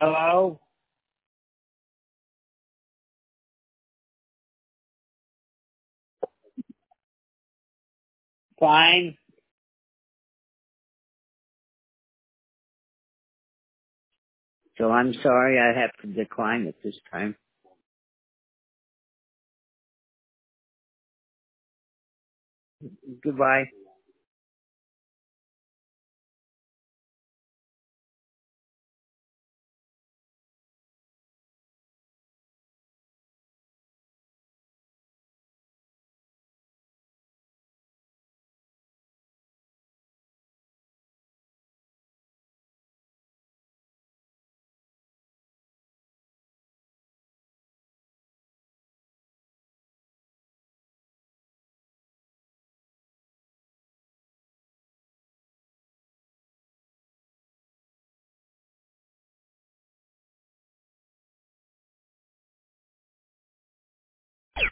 Hello? Fine. So I'm sorry I have to decline it this time. Goodbye.